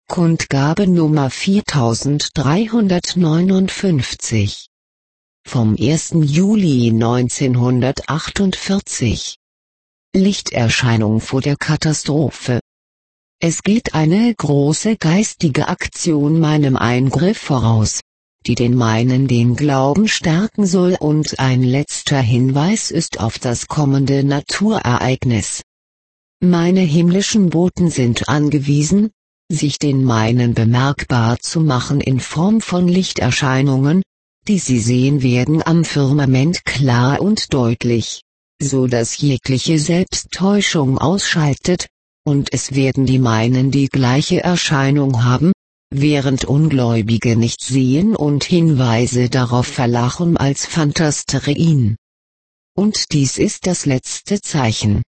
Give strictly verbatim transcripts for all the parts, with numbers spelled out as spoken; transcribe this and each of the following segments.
Kundgabe Nummer viertausenddreihundertneunundfünfzig. Vom ersten Juli neunzehnhundertachtundvierzig. Lichterscheinung vor der Katastrophe. Es geht eine große geistige Aktion meinem Eingriff voraus, die den meinen den Glauben stärken soll, und ein letzter Hinweis ist auf das kommende Naturereignis. Meine himmlischen Boten sind angewiesen, sich den meinen bemerkbar zu machen in Form von Lichterscheinungen, die sie sehen werden am Firmament klar und deutlich, so dass jegliche Selbsttäuschung ausschaltet, und es werden die meinen die gleiche Erscheinung haben, während Ungläubige nicht sehen und Hinweise darauf verlachen als Phantasterien. Und dies ist das letzte Zeichen.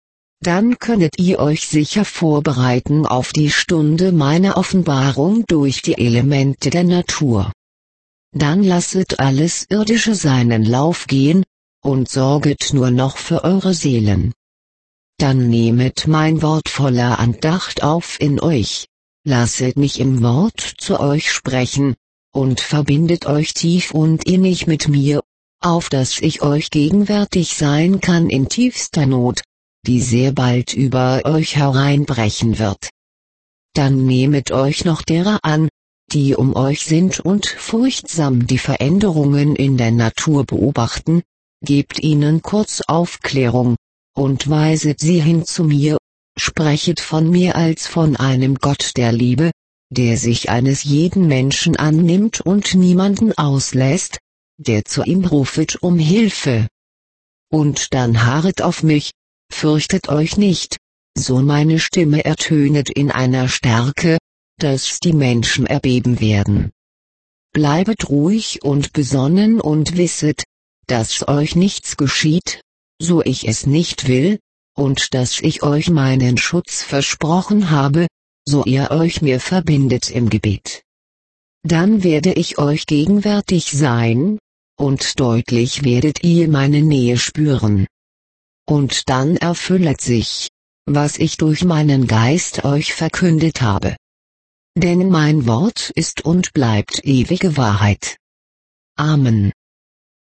Dann könnet ihr euch sicher vorbereiten auf die Stunde meiner Offenbarung durch die Elemente der Natur. Dann lasset alles Irdische seinen Lauf gehen, und sorget nur noch für eure Seelen. Dann nehmet mein Wort voller Andacht auf in euch, lasset mich im Wort zu euch sprechen, und verbindet euch tief und innig mit mir, auf dass ich euch gegenwärtig sein kann in tiefster Not, die sehr bald über euch hereinbrechen wird. Dann nehmet euch noch derer an, die um euch sind und furchtsam die Veränderungen in der Natur beobachten, gebt ihnen kurz Aufklärung, und weiset sie hin zu mir, sprechet von mir als von einem Gott der Liebe, der sich eines jeden Menschen annimmt und niemanden auslässt, der zu ihm rufet um Hilfe. Und dann harret auf mich, fürchtet euch nicht, so meine Stimme ertönet in einer Stärke, dass die Menschen erbeben werden. Bleibet ruhig und besonnen und wisset, dass euch nichts geschieht, so ich es nicht will, und dass ich euch meinen Schutz versprochen habe, so ihr euch mir verbindet im Gebet. Dann werde ich euch gegenwärtig sein, und deutlich werdet ihr meine Nähe spüren. Und dann erfüllet sich, was ich durch meinen Geist euch verkündet habe. Denn mein Wort ist und bleibt ewige Wahrheit. Amen.